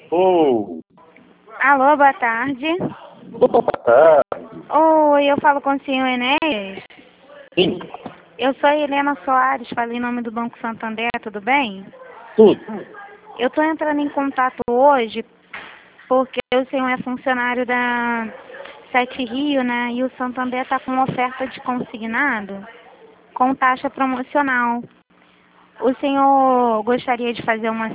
Oh, Alô, boa tarde. boa tarde. Oi, eu falo com o senhor Enéas. Sim, Eu sou a Helena Soares, falo em nome do Banco Santander, tudo bem? tudo. Eu estou entrando em contato hoje porque o senhor é funcionário da Sete Rio, né? E o Santander está com uma oferta de consignado com taxa promocional. O senhor gostaria de fazer uma